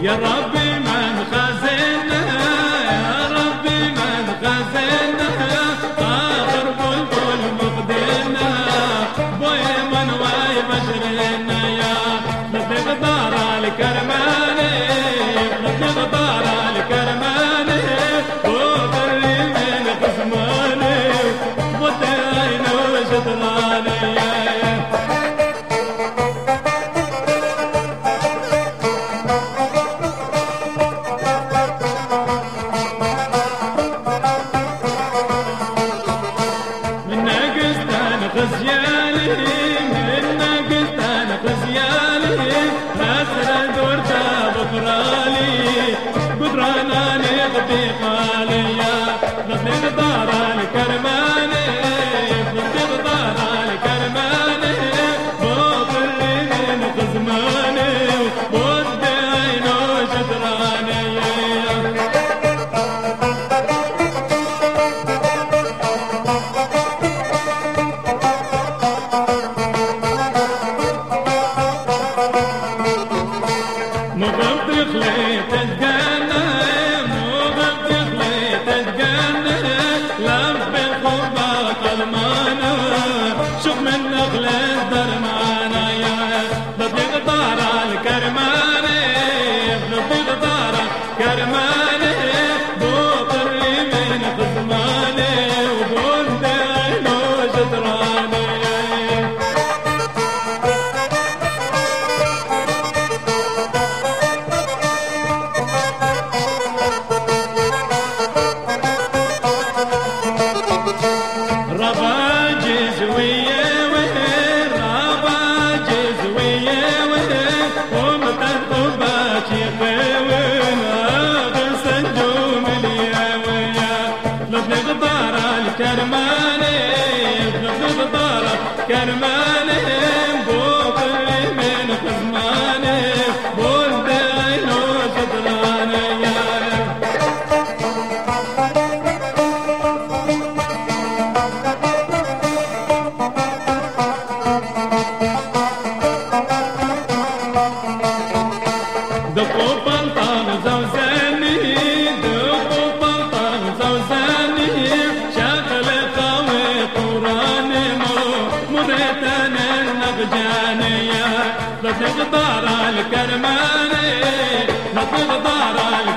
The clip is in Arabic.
يا ربي من خزنا يا ربي من خزنا آخر بلبل مقدنا بوي من واي بشرنا يا نطلق دار الكرماني نطلق دار الكرماني وقري من قسماني وطيعين وشطراني خزيالي من قلتان خزيالي نسر دورتا بفرالي قدراناني قبي خاليا نطلق دار الكرماني نطلق دار الكرماني بوطري من خزماني ودي عينو شطراني مغبط خليت الجنة مغبط خليت الجنة لب الخباط المانا شوف من نخلة درمانا يا نطلق دار الكرماني نطلق دار الكرماني بوطري من خزماني وبولد عينو شطراني رباجز ويا وين رباجز ويا وين ومتطباش يخوين غرس النجوم اليا ويا نطلق دار الكرماني نطلق دار الكرماني بوطري من خزماني ولد عينو شطراني دقوا بلطان زوزاني دقوا بلطان زوزاني شغل قوي قراني مريتان النبجانية نطلق دار الكرماني نطلق دار